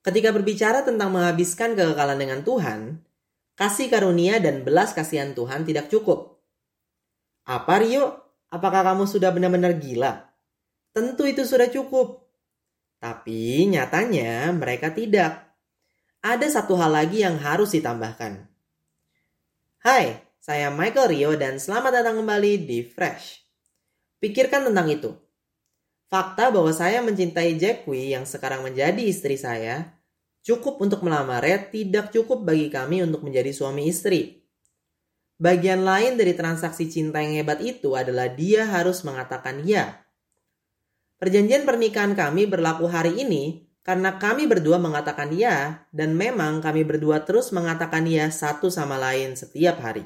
Ketika berbicara tentang menghabiskan kekekalan dengan Tuhan, kasih karunia dan belas kasihan Tuhan tidak cukup. Apa Rio? Apakah kamu sudah benar-benar gila? Tentu itu sudah cukup. Tapi nyatanya mereka tidak. Ada satu hal lagi yang harus ditambahkan. Hai, saya Michael Rio dan selamat datang kembali di Fresh. Pikirkan tentang itu. Fakta bahwa saya mencintai Jackie yang sekarang menjadi istri saya cukup untuk melamarnya tidak cukup bagi kami untuk menjadi suami istri. Bagian lain dari transaksi cinta yang hebat itu adalah dia harus mengatakan ya. Perjanjian pernikahan kami berlaku hari ini karena kami berdua mengatakan ya dan memang kami berdua terus mengatakan ya satu sama lain setiap hari.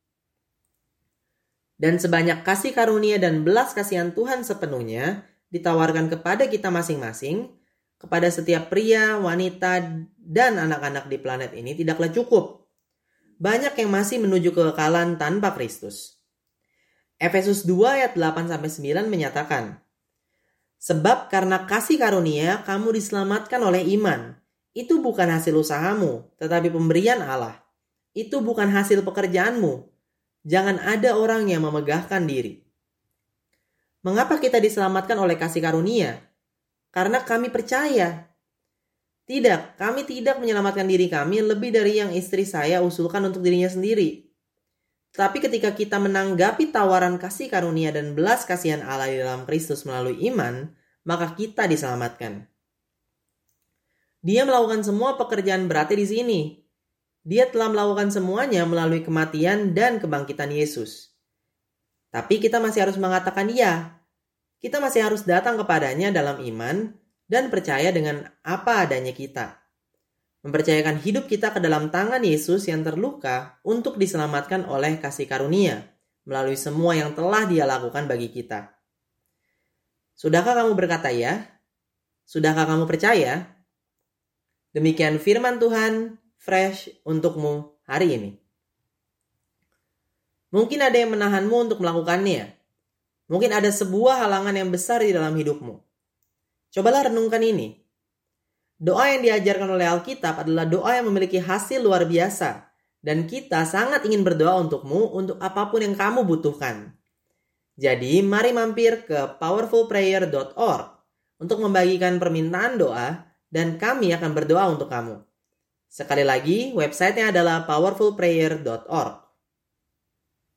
Dan sebanyak kasih karunia dan belas kasihan Tuhan sepenuhnya ditawarkan kepada kita masing-masing, kepada setiap pria, wanita, dan anak-anak di planet ini tidaklah cukup. Banyak yang masih menuju kekekalan tanpa Kristus. Efesus 2 ayat 8-9 menyatakan, sebab karena kasih karunia kamu diselamatkan oleh iman. Itu bukan hasil usahamu, tetapi pemberian Allah. Itu bukan hasil pekerjaanmu. Jangan ada orang yang memegahkan diri. Mengapa kita diselamatkan oleh kasih karunia? Karena kami percaya. Tidak, kami tidak menyelamatkan diri kami lebih dari yang istri saya usulkan untuk dirinya sendiri. Tapi ketika kita menanggapi tawaran kasih karunia dan belas kasihan Allah di dalam Kristus melalui iman, maka kita diselamatkan. Dia melakukan semua pekerjaan berarti di sini. Dia telah melakukan semuanya melalui kematian dan kebangkitan Yesus. Tapi kita masih harus mengatakan ya. Kita masih harus datang kepadanya dalam iman dan percaya dengan apa adanya kita. Mempercayakan hidup kita ke dalam tangan Yesus yang terluka untuk diselamatkan oleh kasih karunia melalui semua yang telah Dia lakukan bagi kita. Sudahkah kamu berkata ya? Sudahkah kamu percaya? Demikian firman Tuhan fresh untukmu hari ini. Mungkin ada yang menahanmu untuk melakukannya. Mungkin ada sebuah halangan yang besar di dalam hidupmu. Cobalah renungkan ini. Doa yang diajarkan oleh Alkitab adalah doa yang memiliki hasil luar biasa. Dan kita sangat ingin berdoa untukmu untuk apapun yang kamu butuhkan. Jadi mari mampir ke powerfulprayer.org untuk membagikan permintaan doa dan kami akan berdoa untuk kamu. Sekali lagi, websitenya adalah powerfulprayer.org.